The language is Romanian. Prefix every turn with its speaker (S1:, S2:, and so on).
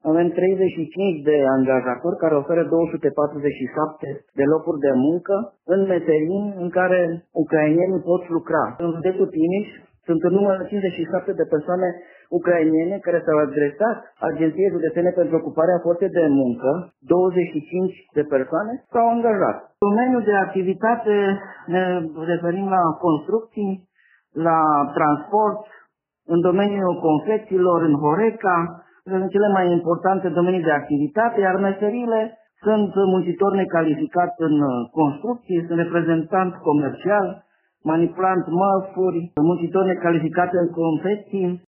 S1: Avem 35 de angajatori care oferă 247 de locuri de muncă în meserii în care ucrainenii pot lucra. În județul Timiș sunt în număr 57 de persoane ucrainene care s-au adresat Agenției Județene pentru Ocuparea Forței de Muncă, 25 de persoane s-au angajat. Domeniul de activitate ne referim la construcții, la transport, în domeniul confecțiilor, în Horeca, sunt cele mai importante domenii de activitate, iar meseriile sunt muncitor necalificat în construcții, sunt reprezentant comercial, manipulant mărfuri, muncitor necalificat în confecții,